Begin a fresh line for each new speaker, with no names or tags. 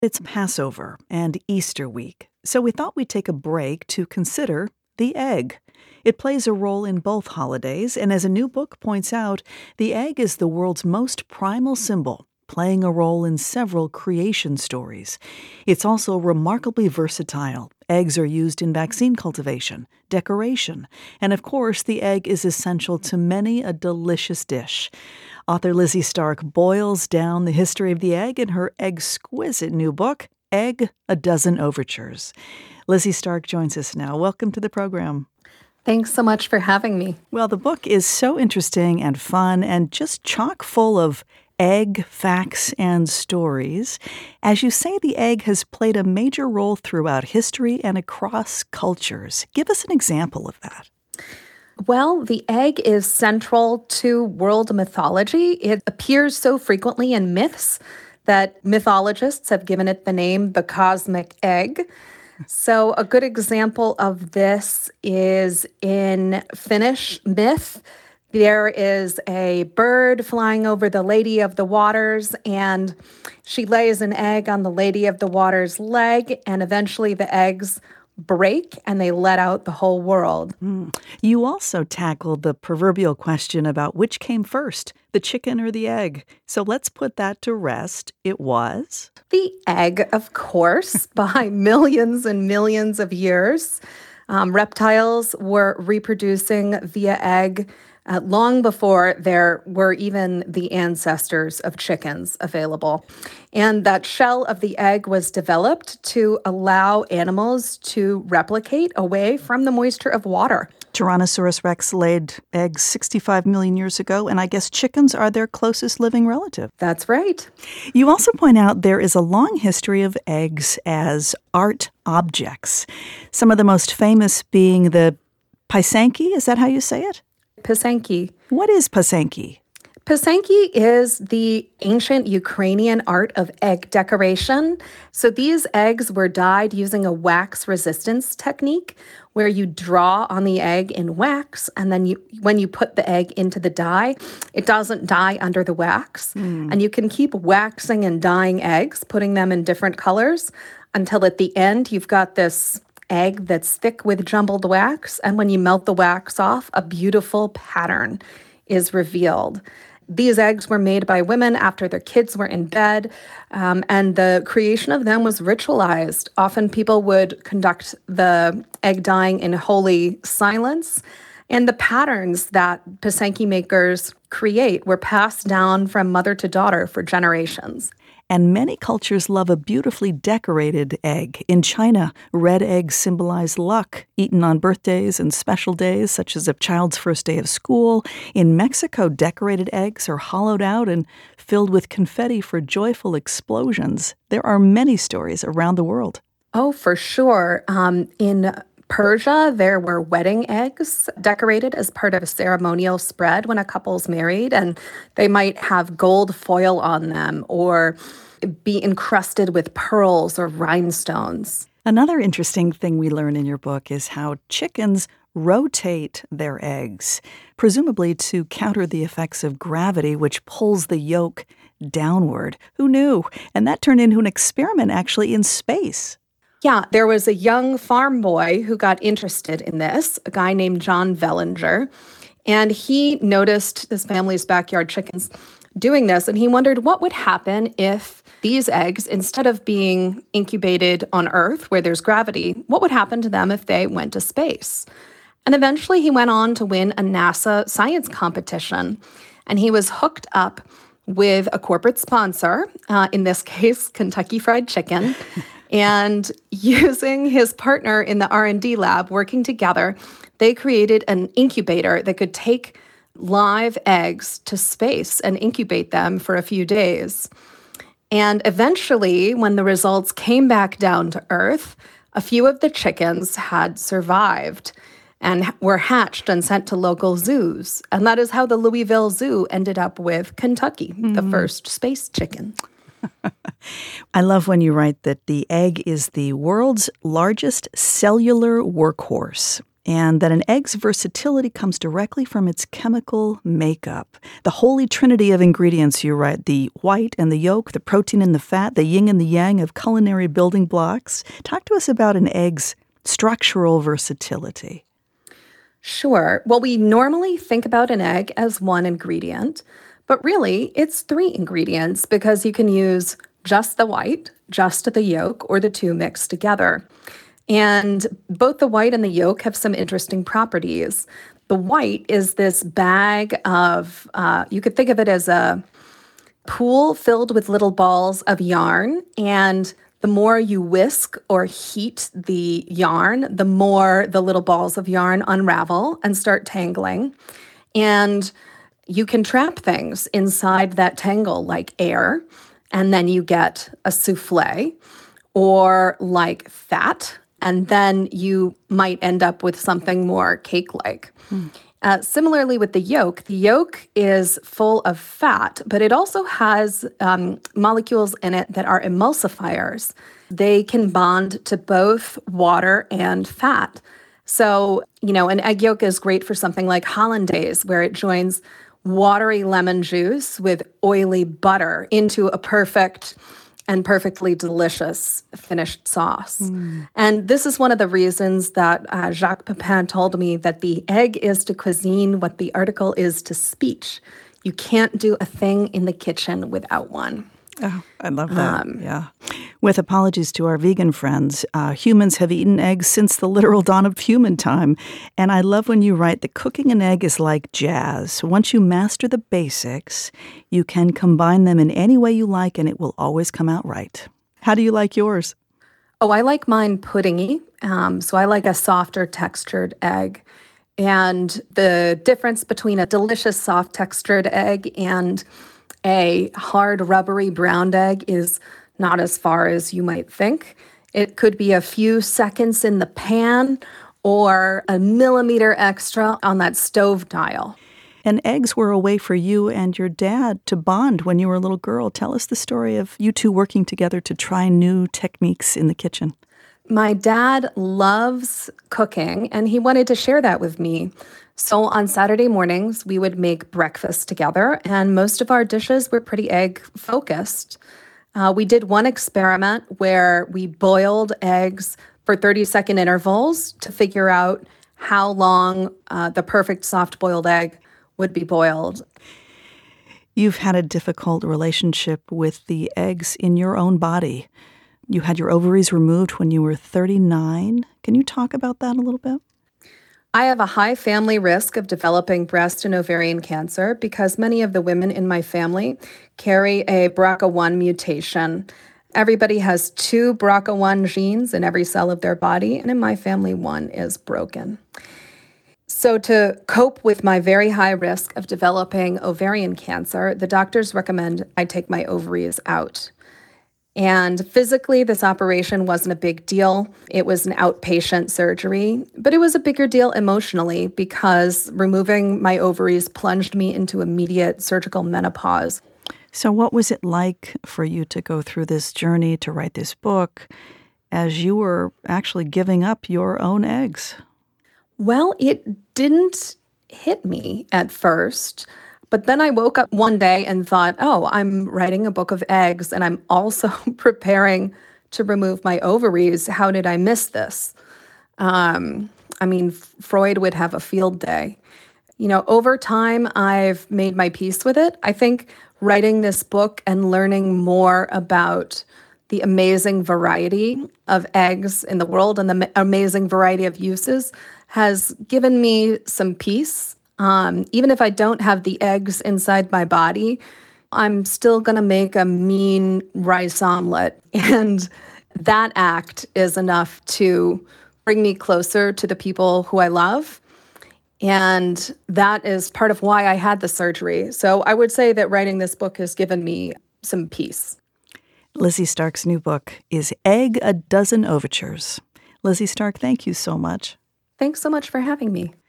It's Passover and Easter week, so we thought we'd take a break to consider the egg. It plays a role in both holidays, and as a new book points out, the egg is the world's most primal symbol, playing a role in several creation stories. It's also remarkably versatile. Eggs are used in vaccine cultivation, decoration, and of course, the egg is essential to many a delicious dish. Author Lizzie Stark boils down the history of the egg in her exquisite new book, Egg: A Dozen Overtures. Lizzie Stark joins us now. Welcome to the program.
Thanks so much for having me.
Well, the book is so interesting and fun and just chock full of egg facts and stories. As you say, the egg has played a major role throughout history and across cultures. Give us an example of that.
Well, the egg is central to world mythology. It appears so frequently in myths that mythologists have given it the name the cosmic egg. So a good example of this is in Finnish myth. There is a bird flying over the Lady of the Waters, and she lays an egg on the Lady of the Waters' leg, and eventually the eggs break and they let out the whole world.
You also tackled the proverbial question about which came first, the chicken or the egg. So let's put that to rest. It was
The egg, of course, by millions and millions of years. Reptiles were reproducing via egg long before there were even the ancestors of chickens available. And that shell of the egg was developed to allow animals to replicate away from the moisture of water.
Tyrannosaurus rex laid eggs 65 million years ago, and I guess chickens are their closest living relative.
That's right.
You also point out there is a long history of eggs as art objects, some of the most famous being the pysanky. Is that how you say it?
Pysanky.
What is pysanky?
Pysanky is the ancient Ukrainian art of egg decoration. So these eggs were dyed using a wax resistance technique where you draw on the egg in wax, and then when you put the egg into the dye, it doesn't dye under the wax. And you can keep waxing and dyeing eggs, putting them in different colors, until at the end you've got this egg that's thick with jumbled wax. And when you melt the wax off, a beautiful pattern is revealed. These eggs were made by women after their kids were in bed, and the creation of them was ritualized. Often people would conduct the egg dyeing in holy silence, and the patterns that pysanky makers create were passed down from mother to daughter for generations.
And many cultures love a beautifully decorated egg. In China, red eggs symbolize luck, eaten on birthdays and special days, such as a child's first day of school. In Mexico, decorated eggs are hollowed out and filled with confetti for joyful explosions. There are many stories around the world.
Oh, for sure. In Persia, there were wedding eggs decorated as part of a ceremonial spread when a couple's married, and they might have gold foil on them or be encrusted with pearls or rhinestones.
Another interesting thing we learn in your book is how chickens rotate their eggs, presumably to counter the effects of gravity, which pulls the yolk downward. Who knew? And that turned into an experiment actually in space.
Yeah, there was a young farm boy who got interested in this, a guy named John Vellinger, and he noticed his family's backyard chickens doing this, and he wondered what would happen if these eggs, instead of being incubated on Earth where there's gravity, what would happen to them if they went to space? And eventually he went on to win a NASA science competition, and he was hooked up with a corporate sponsor, in this case, Kentucky Fried Chicken. And using his partner in the R&D lab, working together, they created an incubator that could take live eggs to space and incubate them for a few days. And eventually, when the results came back down to Earth, a few of the chickens had survived and were hatched and sent to local zoos. And that is how the Louisville Zoo ended up with Kentucky, the first space chicken.
I love when you write that the egg is the world's largest cellular workhorse. and that an egg's versatility comes directly from its chemical makeup. The holy trinity of ingredients, you write, the white and the yolk, the protein and the fat, the yin and the yang of culinary building blocks. Talk to us about an egg's structural versatility.
Sure. Well, we normally think about an egg as one ingredient, but really it's three ingredients because you can use just the white, just the yolk, or the two mixed together. And both the white and the yolk have some interesting properties. The white is this bag of, you could think of it as a pool filled with little balls of yarn. And the more you whisk or heat the yarn, the more the little balls of yarn unravel and start tangling. And you can trap things inside that tangle like air, and then you get a souffle, or like fat, and then you might end up with something more cake-like. Similarly with the yolk is full of fat, but it also has molecules in it that are emulsifiers. They can bond to both water and fat. So, an egg yolk is great for something like hollandaise, where it joins watery lemon juice with oily butter into a perfect and perfectly delicious finished sauce. And this is one of the reasons that Jacques Pepin told me that the egg is to cuisine what the article is to speech. You can't do a thing in the kitchen without one.
Oh, I love that. Yeah. With apologies to our vegan friends, humans have eaten eggs since the literal dawn of human time. And I love when you write that cooking an egg is like jazz. Once you master the basics, you can combine them in any way you like, and it will always come out right. How do you like yours?
Oh, I like mine puddingy. So I like a softer textured egg. And the difference between a delicious soft textured egg and a hard, rubbery browned egg is not as far as you might think. It could be a few seconds in the pan or a millimeter extra on that stove dial.
And eggs were a way for you and your dad to bond when you were a little girl. Tell us the story of you two working together to try new techniques in the kitchen.
My dad loves cooking, and he wanted to share that with me. So on Saturday mornings, we would make breakfast together, and most of our dishes were pretty egg-focused. We did one experiment where we boiled eggs for 30-second intervals to figure out how long the perfect soft-boiled egg would be boiled.
You've had a difficult relationship with the eggs in your own body. You had your ovaries removed when you were 39. Can you talk about that a little bit?
I have a high family risk of developing breast and ovarian cancer because many of the women in my family carry a BRCA1 mutation. Everybody has 2 BRCA1 genes in every cell of their body, and in my family, one is broken. So to cope with my very high risk of developing ovarian cancer, the doctors recommend I take my ovaries out. And physically, this operation wasn't a big deal. It was an outpatient surgery, but it was a bigger deal emotionally because removing my ovaries plunged me into immediate surgical menopause.
So what was it like for you to go through this journey to write this book as you were actually giving up your own eggs?
Well, it didn't hit me at first. But then I woke up one day and thought, oh, I'm writing a book of eggs and I'm also preparing to remove my ovaries. How did I miss this? Freud would have a field day. Over time, I've made my peace with it. I think writing this book and learning more about the amazing variety of eggs in the world and the amazing variety of uses has given me some peace. Even if I don't have the eggs inside my body, I'm still going to make a mean rice omelet. And that act is enough to bring me closer to the people who I love. And that is part of why I had the surgery. So I would say that writing this book has given me some peace.
Lizzie Stark's new book is Egg: A Dozen Overtures. Lizzie Stark, thank you so much.
Thanks so much for having me.